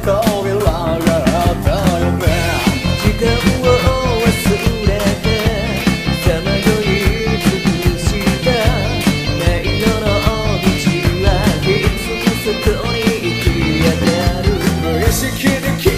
扉があったよね。 時間を忘れてさまよい尽くした迷路の道はいつもそこに行き当たる。 無意識的